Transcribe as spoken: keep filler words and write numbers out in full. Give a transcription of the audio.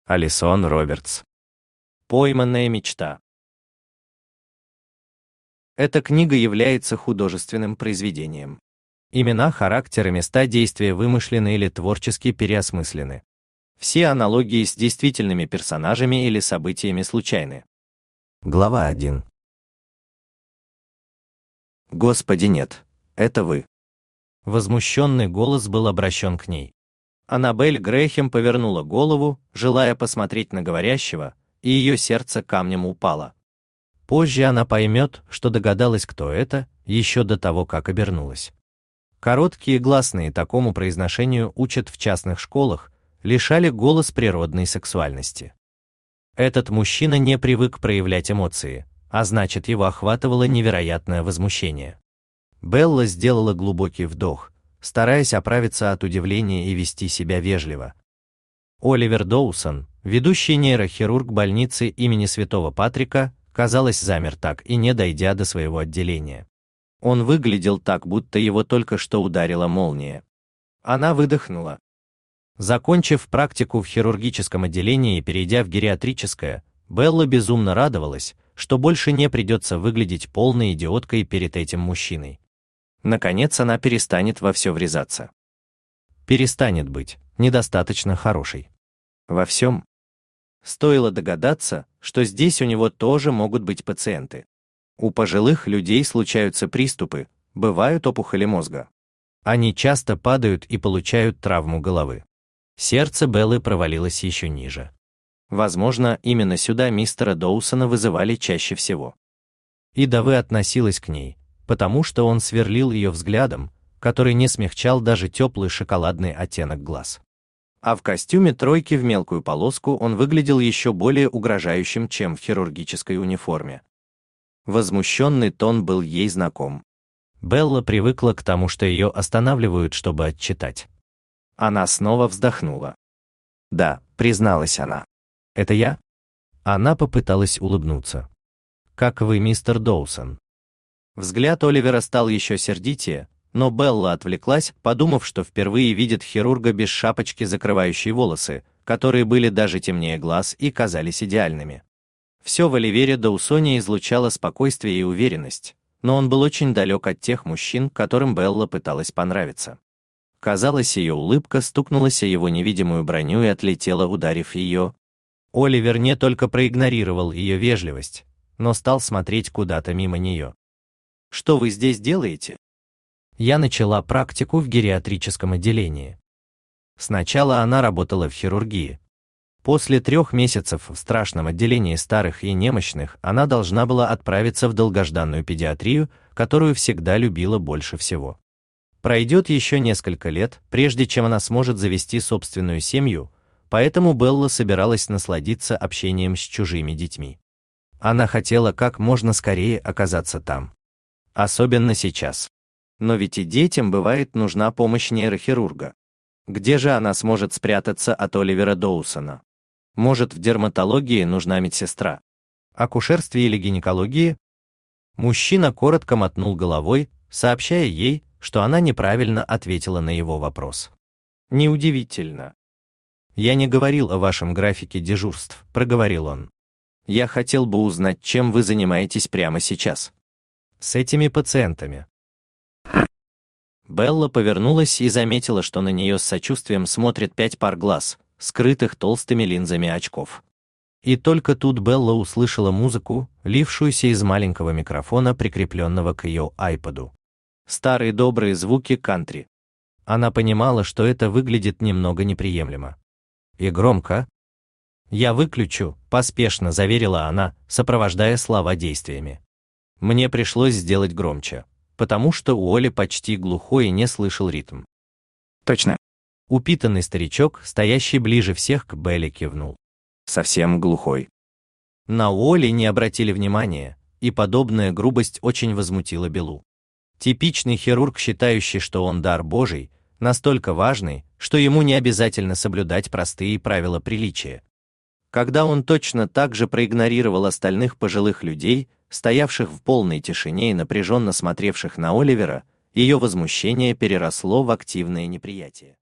Алисон Робертс. Пойманная мечта. Эта книга является художественным произведением. Имена, характеры, места действия вымышлены или творчески переосмыслены. Все аналогии с действительными персонажами или событиями случайны. Глава один. Господи, нет, это вы. Возмущенный голос был обращен к ней. Аннабель Грэхэм повернула голову, желая посмотреть на говорящего, и ее сердце камнем упало. Позже она поймет, что догадалась, кто это, еще до того, как обернулась. Короткие гласные такому произношению учат в частных школах, лишали голос природной сексуальности. Этот мужчина не привык проявлять эмоции, а значит, его охватывало невероятное возмущение. Белла сделала глубокий вдох, стараясь оправиться от удивления и вести себя вежливо. Оливер Доусон, ведущий нейрохирург больницы имени Святого Патрика, казалось, замер так и не дойдя до своего отделения. Он выглядел так, будто его только что ударила молния. Она выдохнула. Закончив практику в хирургическом отделении и перейдя в гериатрическое, Белла безумно радовалась, что больше не придется выглядеть полной идиоткой перед этим мужчиной. Наконец она перестанет во все врезаться. Перестанет быть недостаточно хорошей. Во всем. Стоило догадаться, что здесь у него тоже могут быть пациенты. У пожилых людей случаются приступы, бывают опухоли мозга. Они часто падают и получают травму головы. Сердце Беллы провалилось еще ниже. Возможно, именно сюда мистера Доусона вызывали чаще всего. Ида вы относилась к ней, потому что он сверлил ее взглядом, который не смягчал даже теплый шоколадный оттенок глаз. А в костюме тройки в мелкую полоску он выглядел еще более угрожающим, чем в хирургической униформе. Возмущенный тон был ей знаком. Белла привыкла к тому, что ее останавливают, чтобы отчитать. Она снова вздохнула. «Да», — призналась она. «Это я?» Она попыталась улыбнуться. «Как вы, мистер Доусон?» Взгляд Оливера стал еще сердитее, но Белла отвлеклась, подумав, что впервые видит хирурга без шапочки, закрывающей волосы, которые были даже темнее глаз и казались идеальными. Все в Оливере Доусоне излучало спокойствие и уверенность, но он был очень далек от тех мужчин, которым Белла пыталась понравиться. Казалось, ее улыбка стукнулась о его невидимую броню и отлетела, ударив ее. Оливер не только проигнорировал ее вежливость, но стал смотреть куда-то мимо нее. «Что вы здесь делаете?» Я начала практику в гериатрическом отделении. Сначала она работала в хирургии. После трех месяцев в страшном отделении старых и немощных она должна была отправиться в долгожданную педиатрию, которую всегда любила больше всего. Пройдет еще несколько лет, прежде чем она сможет завести собственную семью, поэтому Белла собиралась насладиться общением с чужими детьми. Она хотела как можно скорее оказаться там. Особенно сейчас. Но ведь и детям бывает нужна помощь нейрохирурга. Где же она сможет спрятаться от Оливера Доусона? Может, в дерматологии нужна медсестра? Акушерстве или гинекологии? Мужчина коротко мотнул головой, сообщая ей, что она неправильно ответила на его вопрос. Неудивительно. «Я не говорил о вашем графике дежурств», — проговорил он. «Я хотел бы узнать, чем вы занимаетесь прямо сейчас. С этими пациентами». Белла повернулась и заметила, что на нее с сочувствием смотрят пять пар глаз, скрытых толстыми линзами очков. И только тут Белла услышала музыку, лившуюся из маленького микрофона, прикрепленного к ее айподу. Старые добрые звуки кантри. Она понимала, что это выглядит немного неприемлемо. И громко. «Я выключу», — поспешно заверила она, сопровождая слова действиями. Мне пришлось сделать громче, потому что Уолли почти глухой и не слышал ритм. «Точно». Упитанный старичок, стоящий ближе всех к Белле, кивнул. «Совсем глухой». На Уолли не обратили внимания, и подобная грубость очень возмутила Беллу. Типичный хирург, считающий, что он дар Божий, настолько важный, что ему не обязательно соблюдать простые правила приличия. Когда он точно так же проигнорировал остальных пожилых людей, стоявших в полной тишине и напряженно смотревших на Оливера, ее возмущение переросло в активное неприятие.